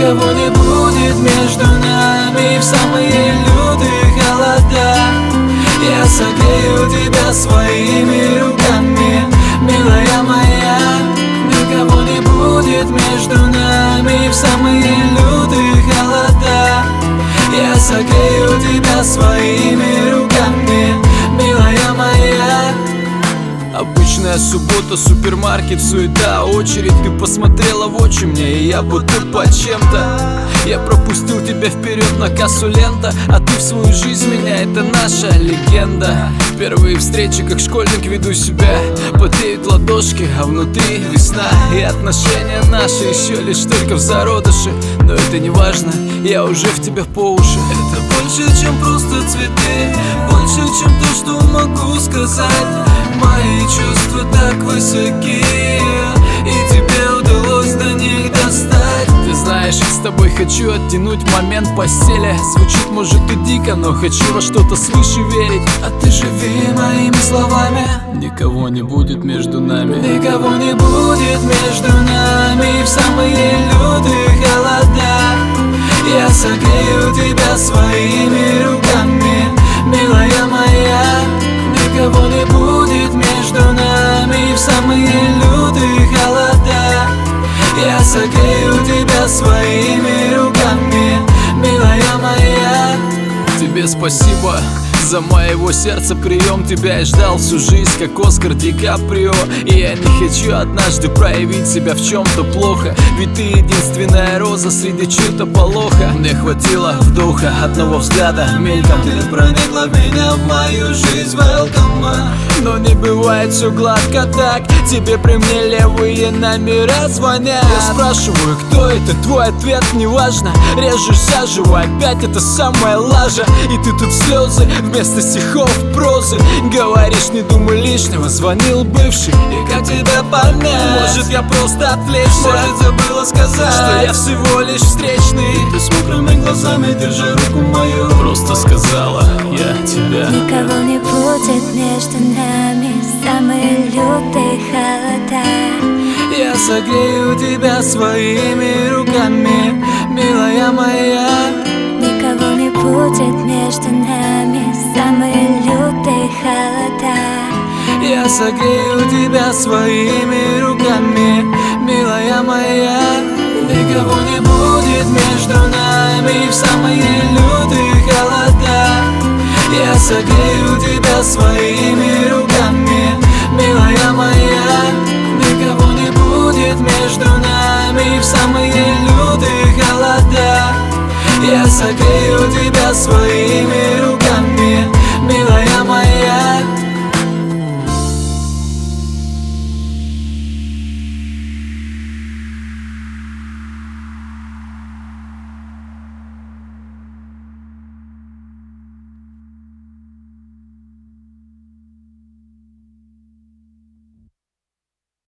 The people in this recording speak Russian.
Никого не будет между нами в самые лютые холода. Я согрею тебя своими руками, милая моя. Никого не будет между нами в самые лютые холода. Я согрею тебя своими руками, милая моя. Обычная суббота, супермаркет, суета, очередь. Ты посмотрела в очи мне, и я будто под чем-то. Я пропустил тебя вперед на кассу лента, а ты в свою жизнь меня, это наша легенда. Первые встречи, как школьник, веду себя. Потеют ладошки, а внутри весна. И отношения наши еще лишь только в зародыше. Но это не важно, я уже в тебя по уши. Это больше, чем просто цветы, больше, чем то, что могу сказать. Мои чувства так высоки, и тебе удалось до них достать. Ты знаешь, с тобой хочу оттянуть момент постели. Звучит может и дико, но хочу во что-то свыше верить. А ты живи моими словами. Никого не будет между нами. Никого не будет между нами в самые лютые холода. Я согрею тебя своими руками, милая моя. Никого не будет между нами в самые лютые холода. Я согрею тебя своими руками, милая моя. Тебе спасибо за моего сердца прием. Тебя я ждал всю жизнь, как Оскар Ди Каприо. И я не хочу однажды проявить себя в чем-то плохо, ведь ты единственная роза среди чьего-то полоха. Мне хватило вдоха, одного взгляда мельком. Ты проникла в меня, в мою жизнь, welcome. Но не бывает все гладко так. Тебе при мне левые номера звонят. Я спрашиваю, кто это, твой ответ неважно. Режешь заживо, опять это самая лажа. И ты тут слезы вместо стихов прозы. Говоришь, не думай лишнего, звонил бывший. И как тебя понять? Может я просто отвлечься, может забыла сказать, что я всего лишь встречный. И ты с мокрыми глазами, держа руку мою, просто сказала, я тебя. Никого не будет между нами в самые лютые холода. Я согрею тебя своими руками, милая моя. Никого не будет между нами в самые лютые холода. Я согрею тебя своими руками, милая моя. Никого не будет между нами в самые лютые холода. Я согрею тебя своими руками, милая моя. Никого не будет между нами в самые лютые холода. Я согрею тебя своими руками, милая моя.